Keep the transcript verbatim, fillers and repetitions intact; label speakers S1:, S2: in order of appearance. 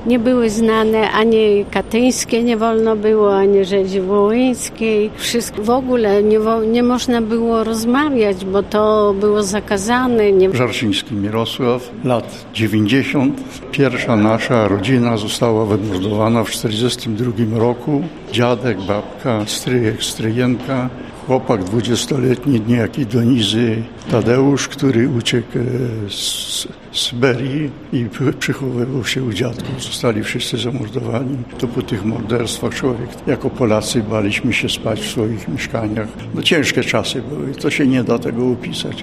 S1: nie były znane, ani katyńskie nie wolno było, ani rzezi wołyńskiej. Wszystko w ogóle nie, nie można było rozmawiać, bo to było zakazane. Nie...
S2: Żarczyński Mirosław, lat dziewięćdziesiąt. Pierwsza nasza rodzina została wymordowana w czterdziestym drugim roku. Dziadek, babka, stryjek, stryjenka. Chłopak dwudziestoletni, niejaki Donizy Tadeusz, który uciekł z Syberii i przychowywał się u dziadków. Zostali wszyscy zamordowani. To po tych morderstwach człowiek, jako Polacy, baliśmy się spać w swoich mieszkaniach. No ciężkie czasy były, to się nie da tego opisać.